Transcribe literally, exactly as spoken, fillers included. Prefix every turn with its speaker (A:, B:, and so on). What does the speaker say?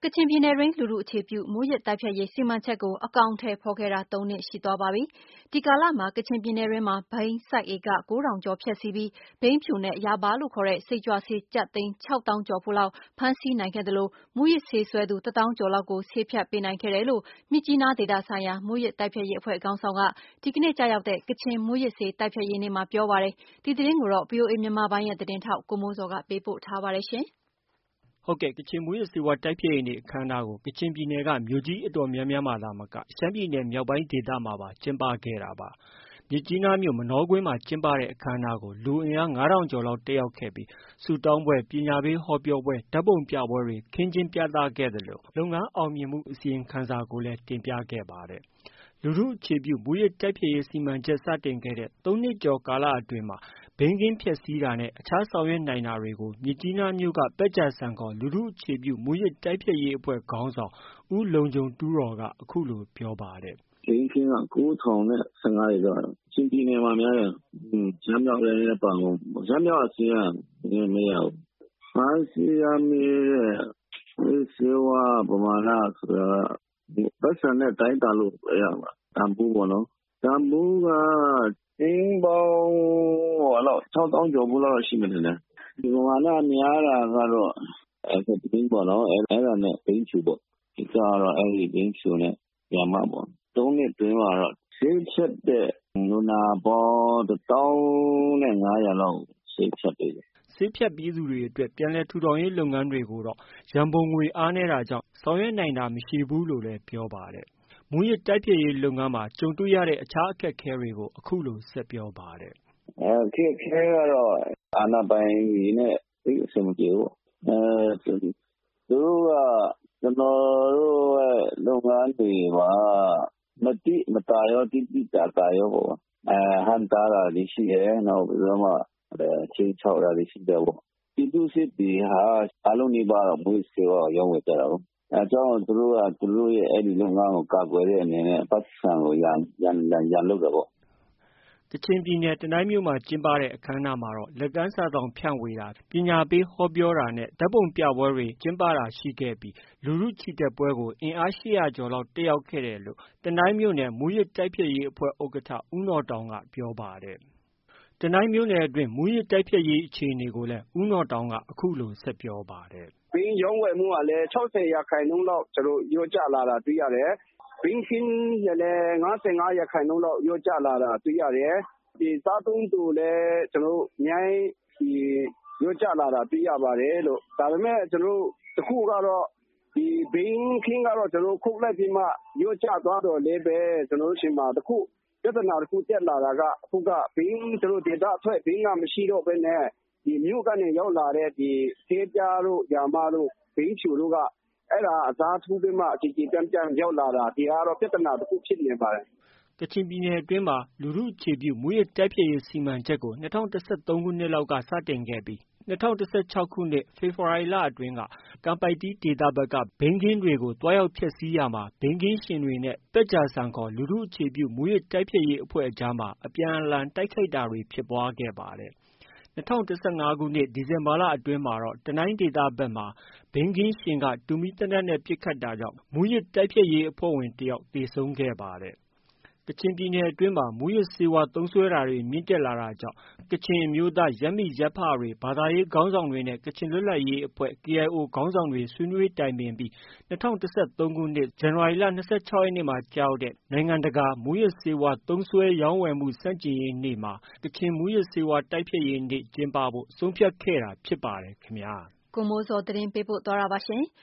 A: ကချင်ပြည်နယ်တွင်းလူထုအခြေပြုမူးယစ်တိုက်ဖျက်ရေးစီမံချက်ကိုအကောင်အထည်ဖော်ခဲ့တာသုံးနှစ်ရှိသွားပါပြီ။ဒီကာလမှာကချင်ပြည်နယ်တွင်းမှာဘိန်းစိုက်ဧကကိုးထောင်ကျော်ဖျက်ဆီးပြီးဘိန်းဖြူနဲ့ရာဘာလို့ခေါ်တဲ့စိတ်ကြွဆေးကျပ်သိန်းခြောက်သောင်းကျော်ဖို့လောက်ဖမ်းဆီးနိုင်ခဲ့သလိုမူးယစ်ဆေးစွဲသူတစ်သောင်းကျော်လောက်ကိုဆေးဖြတ်ပေးနိုင်ခဲ့တယ်လို့မြစ်ကြီးနားဒေသဆိုင်ရာမူးယစ်တိုက်ဖျက်ရေးအဖွဲ့ခေါင်းဆောင်ကဒီကနေ့ကျရောက်တဲ့ကချင်မူးယစ်ဆေးတိုက်ဖျက်ရေးနေ့မှာပြောပါတယ်။ဒီသတင်းကိုတော့ ဗွီအိုအေမြန်မာပိုင်းရဲ့သတင်းထောက်ကိုမိုးဇော်ကပေးပို့ထားပါတယ်ရှင်။
B: ဟုတ်ကဲ့ကချင်မူးယစ်ဆေးဝါးတိုက်ဖျက်ရေးနေ့အခမ်းအနားကိုကချင်ပြည်နယ်ကမြို့ကြီးအတော်များများမှာသာမကရှမ်းပြည်နယ်မြောက်ပိုင်းဒေသမှာပါကျင်းပခဲ့တာပါ။မြစ်ကြီးနားမြို့မနောကွင်းမှာကျင်းပတဲ့အခမ်းအနားကိုလူအင်အားငါးထောင်ကျော်လောက်တက်ရောက်ခဲ့ပြီးဆုတောင်းပွဲ၊ပညာပေးဟောပြောပွဲ၊ဓာတ်ပုံပြပွဲတွေခင်းကျင်းပြသခဲ့သလိုလုပ်ငန်းအောင်မြင်မှုအစီရင်ခံစာကိုလည်းတင်ပြခဲ့ပါတယ်။လူထုအခြေပြုမူးယစ်တိုက်ဖျက်ရေးစီမံချက်စတင်ခဲ့တဲ့သုံးနှစ်ကျော်ကာလအတွင်းမှာဘိန်းခင်းဖျက်ဆီးတာနဲ့အခြားဆောင်ရွက်နိုင်တာတွေကိုမြစ်ကြီးနားမြို့ကပက်ကျာဆန်ခေါ်လူထုအခြေပြုမူးယစ်တိုက်ဖျက်ရေးအဖွဲ့ခေါင်းဆောင်ဦးလုံခြုံတူးတော်ကအခုလိုပြောပါတယ်
C: ။ဘိန်းခင်းကကိုးထောင်နဲ့ဆယ့်ငါးရေတော့ကချင်ပြည်နယ်မှာများတယ်။ရှမ်းမြောက်လည်းလည်းပါအောင်ရှမ်းမြောက်အစီအရင်မရဘူး။ဖမ်းဆီးရမိတဲ့ဆေးဝါးပမာဏဆိုတာပတ်စံနဲ့တိုင်းတာလို့ရမှာတန်ဖိုးပေါ့နော်။တန်ဖိုးကတင်းပေါင်းဟောလောက်ခြောက်သောင်းကျော်ဖို့လောက်ရှိမှတယ်လေဒီပမာဏများတာကတော့အဲဘိန်းပေါ့နော်အဲအဲ့ဒါနဲ့ဘိန်းဖြူပေါ့ဒီကတော့အဲ့ဒီဘိန်းဖြူနဲ့ရမပေါ့သုံးနှစ်တွင်းမှာတော့ဆေးဖြတ်တဲ့လူနာပေါင်းတစ်သောင်းနဲ့ငါးရာလောက်ဆေးဖြတ်တယ်
B: ဆေးဖြတ်ပြီးသူတွေအတွက်ပြန်လည်ထူထောင်ရေးလုပ်ငန်းတွေကိုတော့ရန်ပုံငွေအားနည်းတာကြောင့်ဆောင်ရွက်နိုင်တာမရှိဘူးလို့လည်းပြောပါတယ်။မူးယစ်တိုက်ဖျက်ရေးလုပ်ငန်းမှာကြုံတွေ့ရတဲ့အခြားအခက်အခဲတွေကိုအခုလိုဆက်ပြောပါတယ်
C: ။အခက်အခဲကတော့အာဏာပိုင်တွေနဲ့သိအဆင်မပြေဘူး။အဲသူတို့ကကျွန်တော်တို့ရဲ့လုပ်ငန်းတွေမှာမတိမတာရောတိတိတာတာရောပေါ့။အဲဟန်တာတာတွေရှိတယ်နောက်ပြီးတော့မှချင်းချောက်တာတွေရှိတယ်ပေါ့။ဒီသူစစ်တွေဟာအလုံးကြီးပါတော့မွေးစေတော့ရောင်းဝယ်ကြတာပေါ့။အဲကြောင့်သူတို့ကသူတို့ရဲ့အဲ့ဒီလုပ်ငန်းကိုကာကွယ်တဲ့အနေနဲ့ပတ်စံကိုရန်ရန်ရန်လုပ်တယ်ပေါ့
B: ။ကချင်ပြည်နယ်တနိုင်းမြို့မှာကျင်းပတဲ့အခမ်းအနားမှာတော့လက်ကမ်းစာဆောင်ဖြန့်ဝေတာ၊ပညာပေးဟောပြောတာနဲ့ဓာတ်ပုံပြပွဲတွေကျင်းပတာရှိခဲ့ပြီးလူထုချီတက်ပွဲကိုအင်အားရှစ်ရာကျော်လောက်တက်ရောက်ခဲ့တယ်လို့တနိုင်းမြို့နယ်မူးယစ်တိုက်ဖျက်ရေးအဖွဲ့ဥက္ကဋ္ဌဦးနော်တောင်ကပြောပါတယ်။တနိုင်းမြို့နယ်အတွင်းမူးယစ်တိုက်ဖျက်ရေးအခြေအနေကိုလည်းဦးနော်တောင်ကအခုလိုဆက်ပြောပါတယ်
D: ။ဘိန်းရောင်းဝယ်မှုကလည်း၆၀ရာခိုင်နှုန်းလောက်ကျွန်တော်လျော့ကျလာတာတွေ့ရတယ်။ဘိန်းခင်းနဲ့လည်း၅၅ရာခိုင်နှုန်းလောက်လျော့ကျလာတာတွေ့ရတယ်။ဒီစားသုံးသူလည်းကျွန်တော်အများကြီးလျော့ကျလာတာတွေ့ရပါတယ်လို့ဒါပေမဲ့ကျွန်တော်တခုကတော့ဒီဘိန်းခင်းကတော့ကျွန်တော်ခုတ်လိုက်ပြီးမှလျော့ကျသွားတော့လည်းပဲကျွန်တော်ရှင်မှာတခုပြဿနာတခုတက်လာတာကအခုကဘိန်းကျွန်တော်ဒေတာအထွက်ဘိန်းကမရှိတော့ဘဲနဲ့ဒီမြို့ကနေရောက်လာတဲ့ဒီဆေးပြားတို့ယာမတို့ဘိန်းဖြူတို့ကအဲ့ဒါအစားထိုးပြီးမှအကြီးကြီးတန်းတန်းရောက်လာတာဒီကတော့ပြဿနာတစ်ခုဖြစ်နေပါတယ်
B: ကချင်ပြည်နယ်အတွင်းမှာလူထုအခြေပြုမူးယစ်တိုက်ဖျက်ရေးစီမံချက်ကို၂၀၁၃ခုနှစ်လောက်ကစတင်ခဲ့ပြီး၂၀၁၆ခုနှစ်ဖေဖော်ဝါရီလအတွင်းကကန်ပိုက်တီးဒေသဘက်ကဘိန်းခင်းတွေကိုတွားရောက်ဖျက်ဆီးရာမှာဘိန်းခင်းရှင်တွေနဲ့ပက်ကျာဆန်ခေါ်လူထုအခြေပြုမူးယစ်တိုက်ဖျက်ရေးအဖွဲ့အကြားမှာအပြန်အလှန်တိုက်ခိုက်တာတွေဖြစ်ပွားခဲ့ပါတယ်။၂၀၁၅ခုနှစ်ဒီဇင်ဘာလအတွင်းမှာတော့တနိုင်းဒေသဘက်မှာဘိန်းခင်းရှင်ကတူမီသေနတ်နဲ့ပစ်ခတ်တာကြောင့်မူးယစ်တိုက်ဖျက်ရေးအဖွဲ့ဝင်တစ်ယောက်သေဆုံးခဲ့ပါတယ်။ကချင်ပြည်နယ်အတွင်းမှာမူးယစ်ဆေးဝါးသုံးစွဲတာတွေမြင့်တက်လာတာကြောင့်ကချင်အမျိုးသားရပ်မိရပ်ဖတွေဘာသာရေးခေါင်းဆောင်တွေနဲ့ကချင်လွတ်လပ်ရေးအဖွဲ့ K I O ခေါင်းဆောင်တွေဆွေးနွေးတိုင်ပင်ပြီး၂၀၁၃ခုနှစ်ဇန်နဝါရီလ၂၆ရက်နေ့မှာကြာရောက်တဲ့နိုင်ငံတကာမူးယစ်ဆေးဝါးသုံးစွဲရောင်းဝယ်မှုဆန့်ကျင်ရေးနေ့မှာကချင်မူးယစ်ဆေးဝါးတိုက်ဖျက်ရေးနေ့ကျင်းပဖို့ဆုံးဖြတ်ခဲ့တာဖြစ်ပါတယ်ခင်ဗျာ
A: ကိုမိုးဇော်သတင်းပေးပို့သွားတာပါရှင်။